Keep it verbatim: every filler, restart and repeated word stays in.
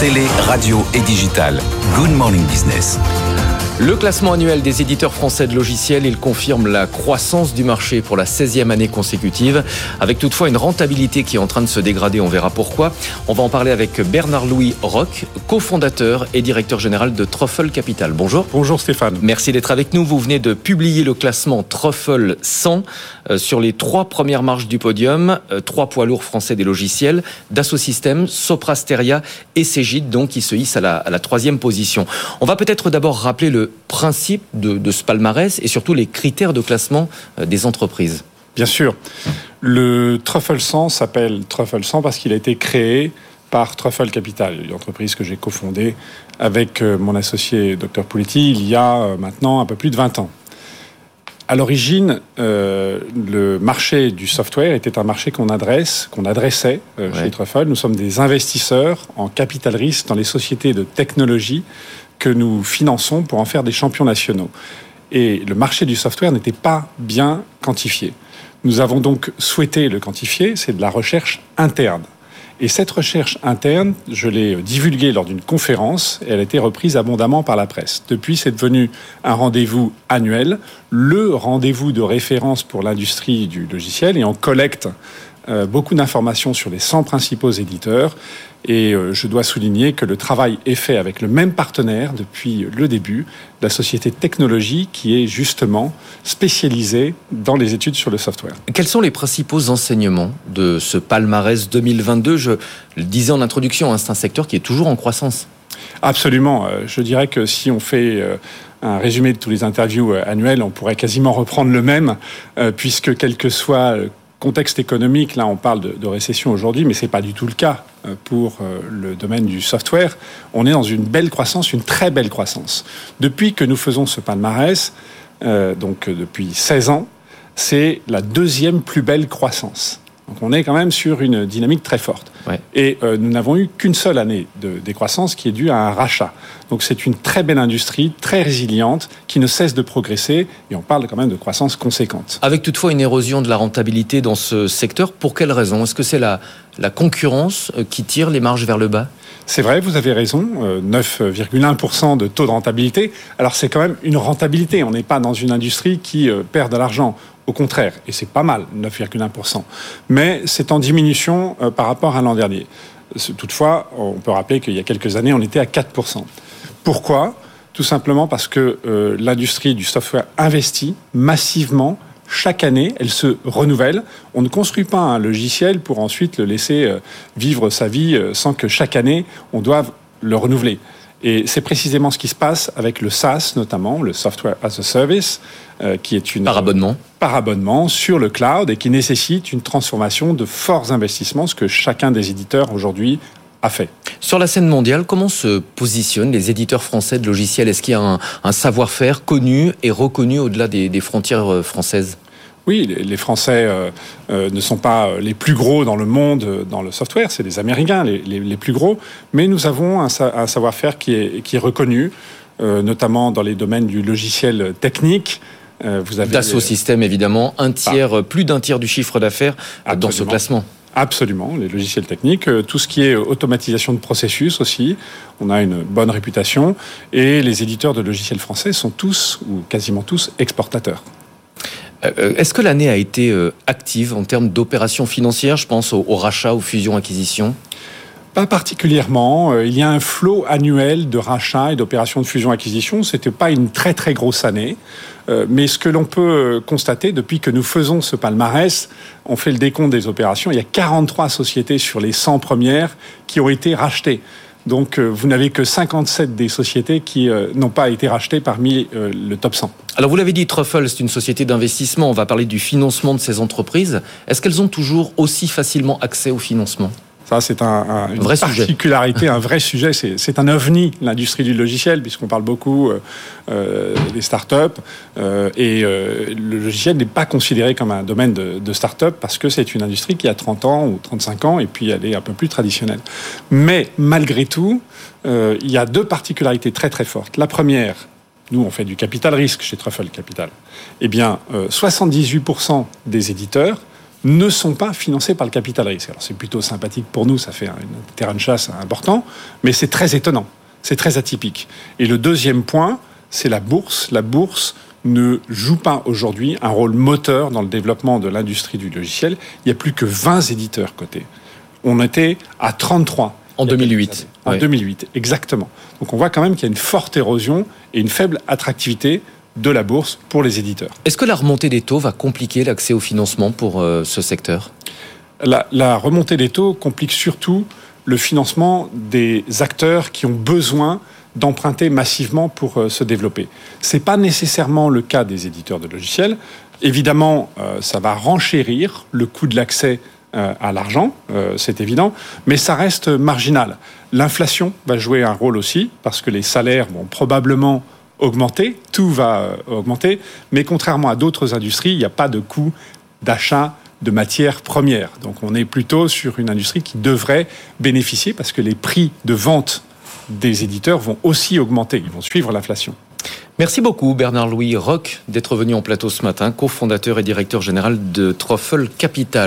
télé, radio et digital. Good Morning Business. Le classement annuel des éditeurs français de logiciels, il confirme la croissance du marché pour la seizième année consécutive, avec toutefois une rentabilité qui est en train de se dégrader. On verra pourquoi. On va en parler avec Bernard-Louis Roch, cofondateur et directeur général de Truffle Capital. Bonjour. Bonjour Stéphane. Merci d'être avec nous. Vous venez de publier le classement Truffle cent euh, sur les trois premières marches du podium, euh, trois poids lourds français des logiciels, Dassault Systèmes, Sopra Steria et Cegid, donc qui se hissent à la, à la troisième position. On va peut-être d'abord rappeler le principe de, de ce palmarès et surtout les critères de classement des entreprises. Bien sûr. Le Truffle cent s'appelle Truffle cent parce qu'il a été créé par Truffle Capital, une entreprise que j'ai cofondée avec mon associé Dr Pouletti il y a maintenant un peu plus de vingt ans. À l'origine, euh, le marché du software était un marché qu'on adresse, qu'on adressait euh, ouais. chez Truffle. Nous sommes des investisseurs en capital risque dans les sociétés de technologie que nous finançons pour en faire des champions nationaux. Et le marché du software n'était pas bien quantifié. Nous avons donc souhaité le quantifier, c'est de la recherche interne. Et cette recherche interne, je l'ai divulguée lors d'une conférence et elle a été reprise abondamment par la presse. Depuis, c'est devenu un rendez-vous annuel, le rendez-vous de référence pour l'industrie du logiciel, et on collecte euh, beaucoup d'informations sur les cent principaux éditeurs. Et euh, je dois souligner que le travail est fait avec le même partenaire depuis le début, la société Technologie, qui est justement spécialisée dans les études sur le software. Quels sont les principaux enseignements de ce palmarès deux mille vingt-deux ? Je le disais en introduction, c'est un secteur qui est toujours en croissance. Absolument. Je dirais que si on fait un résumé de tous les interviews annuelles, on pourrait quasiment reprendre le même, puisque quel que soit contexte économique, là on parle de, de récession aujourd'hui, mais c'est pas du tout le cas pour le domaine du software. On est dans une belle croissance, une très belle croissance. Depuis que nous faisons ce palmarès, euh, donc depuis seize ans, c'est la deuxième plus belle croissance. Donc on est quand même sur une dynamique très forte. Ouais. Et euh, nous n'avons eu qu'une seule année de décroissance qui est due à un rachat. Donc c'est une très belle industrie, très résiliente, qui ne cesse de progresser, et on parle quand même de croissance conséquente. Avec toutefois une érosion de la rentabilité dans ce secteur, pour quelle raison ? Est-ce que c'est la, la concurrence qui tire les marges vers le bas ? C'est vrai, vous avez raison, neuf virgule un pour cent de taux de rentabilité. Alors c'est quand même une rentabilité, on n'est pas dans une industrie qui perd de l'argent. Au contraire, et c'est pas mal, neuf virgule un pour cent. Mais c'est en diminution euh, par rapport à l'an dernier. Toutefois, on peut rappeler qu'il y a quelques années, on était à quatre pour cent. Pourquoi ? Tout simplement parce que euh, l'industrie du software investit massivement. Chaque année, elle se renouvelle. On ne construit pas un logiciel pour ensuite le laisser euh, vivre sa vie euh, sans que chaque année, on doive le renouveler. Et c'est précisément ce qui se passe avec le SaaS, notamment, le Software as a Service, euh, qui est une... Par abonnement. Par abonnement sur le cloud et qui nécessite une transformation de forts investissements, ce que chacun des éditeurs aujourd'hui a fait. Sur la scène mondiale, comment se positionnent les éditeurs français de logiciels ? Est-ce qu'il y a un, un savoir-faire connu et reconnu au-delà des, des frontières françaises ? Oui, les Français euh, euh, ne sont pas les plus gros dans le monde euh, dans le software, c'est les Américains les, les, les plus gros, mais nous avons un, un savoir-faire qui est, qui est reconnu, euh, notamment dans les domaines du logiciel technique. Euh, vous avez Dassault Systèmes, évidemment, un tiers, ah. plus d'un tiers du chiffre d'affaires Absolument. Dans ce classement. Absolument, les logiciels techniques, tout ce qui est automatisation de processus aussi, on a une bonne réputation, et les éditeurs de logiciels français sont tous, ou quasiment tous, exportateurs. Est-ce que l'année a été active en termes d'opérations financières ? Je pense au, au rachat, aux fusions-acquisitions. Pas particulièrement. Il y a un flot annuel de rachats et d'opérations de fusion-acquisition. C'était pas une très très grosse année. Mais ce que l'on peut constater depuis que nous faisons ce palmarès, on fait le décompte des opérations. Il y a quarante-trois sociétés sur les cent premières qui ont été rachetées. Donc, euh, vous n'avez que cinquante-sept des sociétés qui euh, n'ont pas été rachetées parmi euh, le top cent. Alors, vous l'avez dit, Truffle, c'est une société d'investissement. On va parler du financement de ces entreprises. Est-ce qu'elles ont toujours aussi facilement accès au financement ? Ça, c'est un, un, une vrai particularité, sujet. un vrai sujet. C'est, c'est un ovni, l'industrie du logiciel, puisqu'on parle beaucoup euh, des startups. Euh, et euh, le logiciel n'est pas considéré comme un domaine de, de start-up parce que c'est une industrie qui a trente ans ou trente-cinq ans et puis elle est un peu plus traditionnelle. Mais malgré tout, euh, il y a deux particularités très très fortes. La première, nous on fait du capital risque chez Truffle Capital. Eh bien, euh, soixante-dix-huit pour cent des éditeurs ne sont pas financés par le capital risque. Alors c'est plutôt sympathique pour nous, ça fait un terrain de chasse important, mais c'est très étonnant, c'est très atypique. Et le deuxième point, c'est la bourse. La bourse ne joue pas aujourd'hui un rôle moteur dans le développement de l'industrie du logiciel. Il n'y a plus que vingt éditeurs cotés. On était à trente-trois. En deux mille huit. En ouais. deux mille huit, exactement. Donc on voit quand même qu'il y a une forte érosion et une faible attractivité de la bourse pour les éditeurs. Est-ce que la remontée des taux va compliquer l'accès au financement pour euh, ce secteur ? La, la remontée des taux complique surtout le financement des acteurs qui ont besoin d'emprunter massivement pour euh, se développer. Ce n'est pas nécessairement le cas des éditeurs de logiciels. Évidemment, euh, ça va renchérir le coût de l'accès euh, à l'argent, euh, c'est évident, mais ça reste marginal. L'inflation va jouer un rôle aussi, parce que les salaires vont probablement augmenter, tout va augmenter, mais contrairement à d'autres industries, il n'y a pas de coût d'achat de matières premières. Donc on est plutôt sur une industrie qui devrait bénéficier parce que les prix de vente des éditeurs vont aussi augmenter, ils vont suivre l'inflation. Merci beaucoup Bernard-Louis Roch d'être venu en plateau ce matin, cofondateur et directeur général de Truffle Capital.